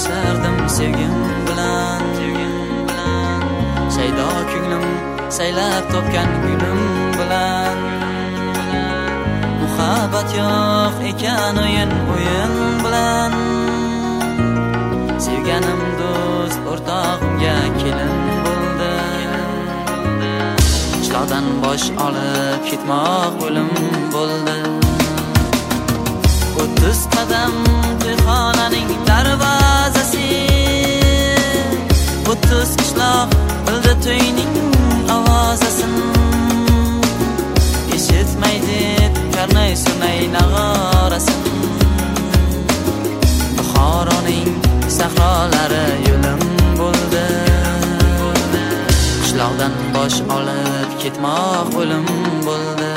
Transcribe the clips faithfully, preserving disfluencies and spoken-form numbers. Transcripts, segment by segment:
yashardim sevgim bilan, shaydo ko'nglim saylab topgan gulim bilan. Muhabbat yo'q ekan o'yin o'yin bilan, sevganim do'st o'rtog'imga kelin bo'ldi. Qishloqdan bosh olib ketmoq o'lim bo'ldi. O'ttiz qadam to'yxonaning darvozasi, o'ttiz qishloq bildi to'yning ovozasin. Eshitmaydi karnay sunay nag'orasin. Buxoroning sahrolari yo'lim bo'ldi. Qishloqdan bosh olib ketmoq o'lim bo'ldi.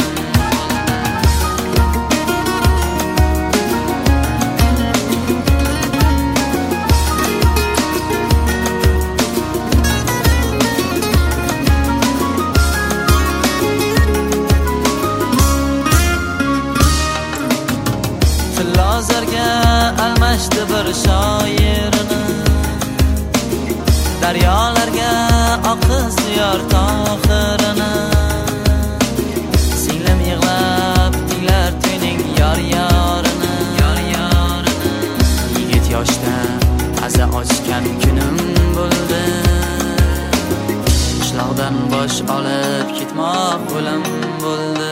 Tilozorga almashdi bir shoirini, daryolarga oqizyor tohirini. Singlim yig'lab tinglar to'yning yor yorini, yor yorini. Yigit yoshda aza ochgan kunim bo'ldi. Qishloqdan bosh olib ketmoq o'lim bo'ldi.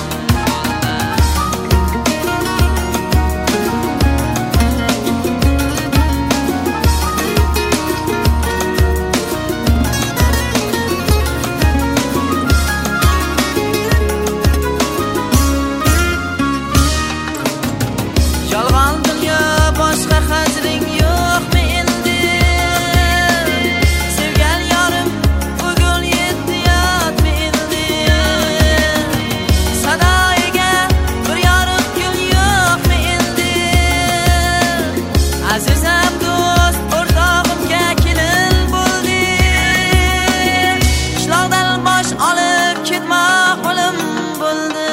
Azizam do'st o'rtog'imga kelin bo'ldi. Qishloqdan bosh olib ketmoq o'lim bo'ldi.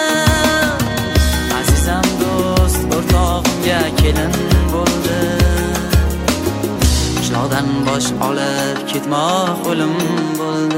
Azizam do'st o'rtog'imga kelin bo'ldi. Qishloqdan bosh olib ketmoq o'lim bo'ldi.